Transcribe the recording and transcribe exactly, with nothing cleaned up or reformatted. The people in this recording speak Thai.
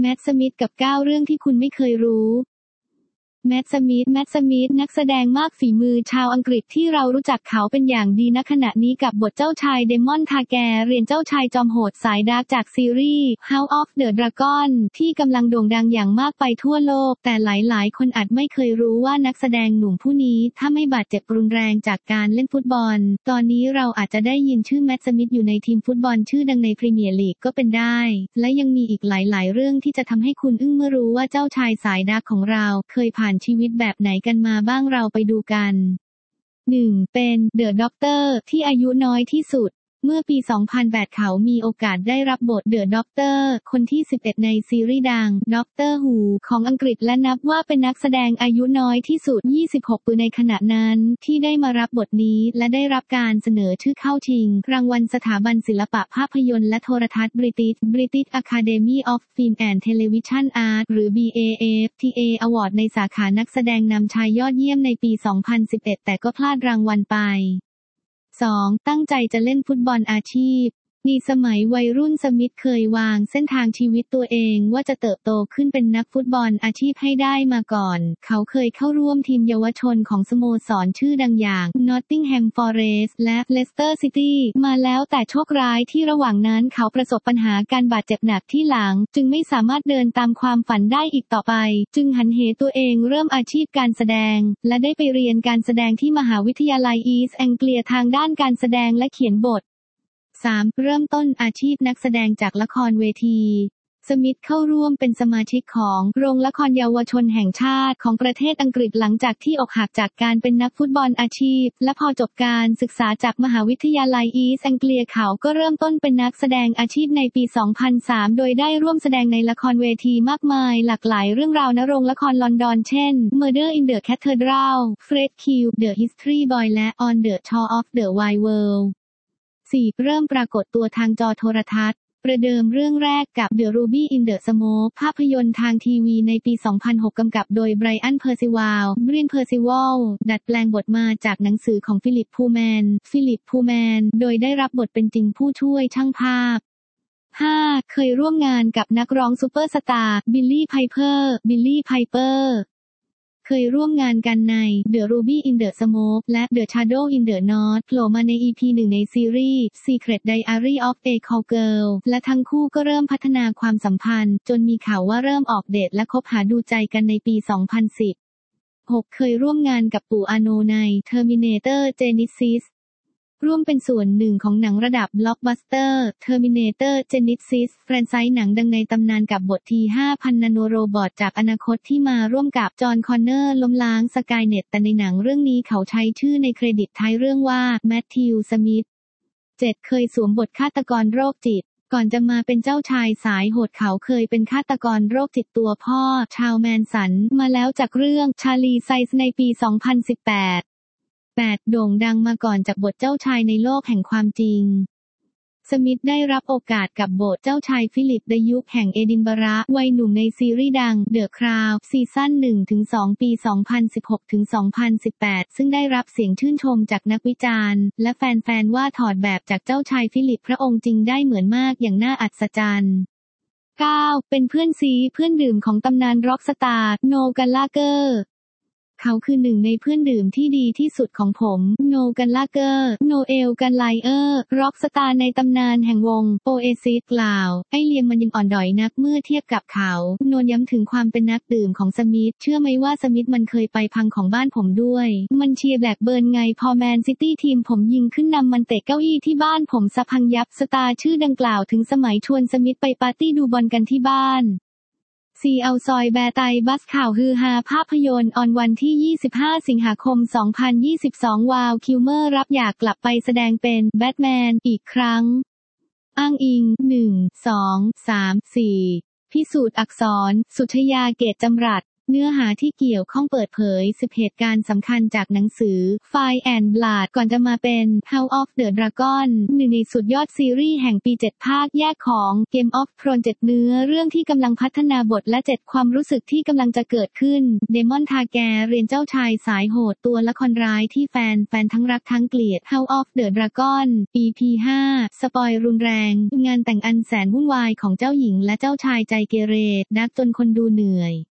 แมตต์ สมิธกับเก้าเรื่องที่คุณไม่เคยรู้แมตต์ สมิธ แมตต์ สมิธนักแสดงมากฝีมือชาวอังกฤษที่เรารู้จักเขาเป็นอย่างดีณขณะนี้กับบทเจ้าชายเดมอน ทาแกเรียนเจ้าชายจอมโหดสายดาร์กจากซีรีส์ House of the Dragon ที่กำลังโด่งดังอย่างมากไปทั่วโลกแต่หลายๆคนอาจไม่เคยรู้ว่านักแสดงหนุ่มผู้นี้ถ้าไม่บาดเจ็บรุนแรงจากการเล่นฟุตบอลตอนนี้เราอาจจะได้ยินชื่อแมตต์ สมิธอยู่ในทีมฟุตบอลชื่อดังในพรีเมียร์ลีกก็เป็นได้และยังมีอีกหลายๆเรื่องที่จะทำให้คุณอึ้งเมื่อรู้ว่าเจ้าชายสายดาร์กของเราเคยผ่านชีวิตแบบไหนกันมาบ้างเราไปดูกัน หนึ่ง เป็นเดอะด็อกเตอร์ที่อายุน้อยที่สุดเมื่อปี สองพันแปด เขามีโอกาสได้รับบทเดอะด็อกเตอร์คนที่ สิบเอ็ด ในซีรีส์ดังด็อกเตอร์ฮูของอังกฤษและนับว่าเป็นนักแสดงอายุน้อยที่สุด ยี่สิบหก ปีในขณะนั้นที่ได้มารับบทนี้และได้รับการเสนอชื่อเข้าชิงรางวัลสถาบันศิลปะภาพยนตร์และโทรทัศน์ British British Academy of Film and Television Arts หรือ บี เอ เอฟ ที เอ Award ในสาขานักแสดงนำชายยอดเยี่ยมในปี สองพันสิบเอ็ด แต่ก็พลาดรางวัลไปสอง ตั้งใจจะเล่นฟุตบอลอาชีพในสมัยวัยรุ่นสมิธเคยวางเส้นทางชีวิตตัวเองว่าจะเติบโตขึ้นเป็นนักฟุตบอลอาชีพให้ได้มาก่อนเขาเคยเข้าร่วมทีมเยาวชนของสโมสรชื่อดังอย่าง Nottingham Forest และ Leicester City มาแล้วแต่โชคร้ายที่ระหว่างนั้นเขาประสบปัญหาการบาดเจ็บหนักที่หลังจึงไม่สามารถเดินตามความฝันได้อีกต่อไปจึงหันเหตัวเองเริ่มอาชีพการแสดงและได้ไปเรียนการแสดงที่มหาวิทยาลัย East Anglia ทางด้านการแสดงและเขียนบทสาม เริ่มต้นอาชีพนักแสดงจากละครเวทีสมิธเข้าร่วมเป็นสมาชิกของโรงละครเยาวชนแห่งชาติของประเทศอังกฤษหลังจากที่อกหักจากการเป็นนักฟุตบอลอาชีพและพอจบการศึกษาจากมหาวิทยาลัยอีสต์แองเกียเขาก็เริ่มต้นเป็นนักแสดงอาชีพในปี สองพันสาม โดยได้ร่วมแสดงในละครเวทีมากมายหลากหลายเรื่องราวณโรงละครลอนดอนเช่น Murder in the Cathedral Fred Q The History Boy และ On the Shore of the Wide Worldสี่ เริ่มปรากฏตัวทางจอโทรทัศน์ประเดิมเรื่องแรกกับ The Ruby in the Smoke ภาพยนตร์ทางทีวีในปี สองพันหก กำกับโดยไบรอัน เพอร์ซิวัล บรีน เพอร์ซิวัล ดัดแปลงบทมาจากหนังสือของฟิลิป พูแมน ฟิลิป พูแมน โดยได้รับบทเป็นจิงผู้ช่วยช่างภาพ ห้า เคยร่วมงานกับนักร้องซูเปอร์สตาร์ บิลลี่ ไพเปอร์ บิลลี่ ไพเปอร์เคยร่วมงานกันใน The Ruby in the Smoke และ The Shadow in the North โผล่มาใน อี พี หนึ่ง ในซีรีส์ Secret Diary of a Cowgirl และทั้งคู่ก็เริ่มพัฒนาความสัมพันธ์จนมีข่าวว่าเริ่มออกเดทและคบหาดูใจกันในปี สองพันสิบ หก เคยร่วมงานกับปู่อาโนใน Terminator Genisysร่วมเป็นส่วนหนึ่งของหนังระดับบล็อกบัสเตอร์ Terminator Genisys แฟรนไชส์หนังดังในตำนานกับบท ที ห้าพัน นาโนโรบอทจากอนาคตที่มาร่วมกับจอห์น คอนเนอร์ล้มล้างสกายเน็ตแต่ในหนังเรื่องนี้เขาใช้ชื่อในเครดิตท้ายเรื่องว่าแมทธิว สมิธ เจ็ด เคยสวมบทฆาตกรโรคจิตก่อนจะมาเป็นเจ้าชายสายโหดเขาเคยเป็นฆาตกรโรคจิตตัวพ่อชาวแมนสันมาแล้วจากเรื่องชาลีไซส์ในปี สองพันสิบแปดแปด โด่งดังมาก่อนจากบทเจ้าชายในโลกแห่งความจริงสมิธได้รับโอกาสกับบทเจ้าชายฟิลิปในยุคแห่งเอดินบะระวัยหนุ่มในซีรีส์ดัง The Crown ซีซั่น หนึ่งถึงสอง ปี สองพันสิบหกถึงสองพันสิบแปด ซึ่งได้รับเสียงชื่นชมจากนักวิจารณ์และแฟนๆว่าถอดแบบจากเจ้าชายฟิลิปพระองค์จริงได้เหมือนมากอย่างน่าอัศจรรย์เก้า เป็นเพื่อนซีเพื่อนดื่มของตำนานร็อกสตาร์โนกันลาเกอร์เขาคือหนึ่งในเพื่อนดื่มที่ดีที่สุดของผมโนกันลาเกอร์โนเอลกันไลเออร์ร็อกสตาร์ในตำนานแห่งวงโอเอซิสกล่าวไอเลียมมันยังอ่อนด้อยนักเมื่อเทียบกับเขาโนย้ำถึงความเป็นนักดื่มของสมิธเชื่อไหมว่าสมิธมันเคยไปพังของบ้านผมด้วยมันเชียร์แบล็กเบิร์นไงพอแมนซิตี้ทีมผมยิงขึ้นนำมันเตะเก้าอี้ที่บ้านผมสะพังยับสตาร์ชื่อดังกล่าวถึงสมัยชวนสมิธไปปาร์ตี้ดูบอลกันที่บ้านซีเอาซอยแบร์ไตบัสข่าวฮือฮาภาพยนตร์ออนวันที่ยี่สิบห้าสิงหาคมสองพันยี่สิบสองวาวคิลเมอร์รับอยากกลับไปแสดงเป็นแบทแมนอีกครั้งอ้างอิงหนึ่ง สอง สาม สี่พิสูจน์อักษรสุชยาเกตจำรัดเนื้อหาที่เกี่ยวข้องเปิดเผยสิบเหตุการณ์สำคัญจากหนังสือ Fire and Blood ก่อนจะมาเป็น House of the Dragon หนึ่งในสุดยอดซีรีส์แห่งปีเจ็ดภาคแยกของ Game of Thrones เจ็ดเนื้อเรื่องที่กำลังพัฒนาบทและเจ็ดความรู้สึกที่กำลังจะเกิดขึ้น Daemon Targaryen เจ้าชายสายโหดตัวละครร้ายที่แฟนแฟนทั้งรักทั้งเกลียด House of the Dragon อี พี ห้า สปอยรุนแรงงานแต่งอันแสนวุ่นวายของเจ้าหญิงและเจ้าชายใจเกเรดักจนคนดูเหนื่อย